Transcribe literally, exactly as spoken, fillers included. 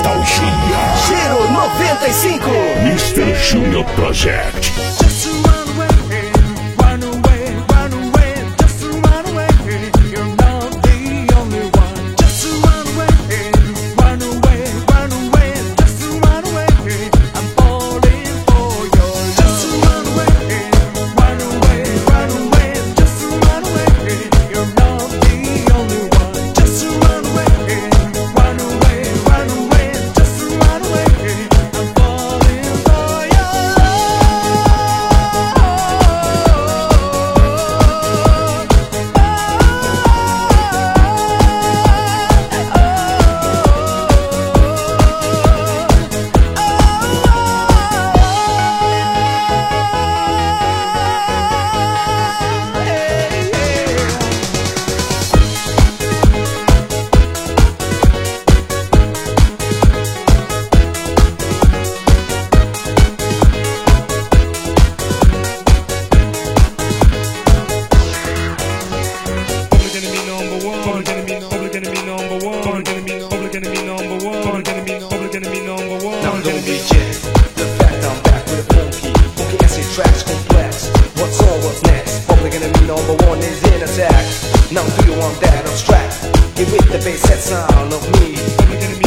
Nostalgia. Giro noventa e cinco. mister Junior Project. Just to run away, run away, run away, just to run away. You're not the only one. Just to run away, run away, run away, just to run away. I'm falling for you. Just to run away, run away, run away, just to run away. You're not the only one. Just to run away, run away, run away, just to run away. I'm falling for your Public enemy number one. Public enemy, public enemy number one. Public enemy, public enemy number one. Now don't reject the fact I'm back with a funky, funky acid tracks complex. What's on, what's next? Public enemy number one is in attack. Now do you want that abstract? Get with the bass set sound of me. Public enemy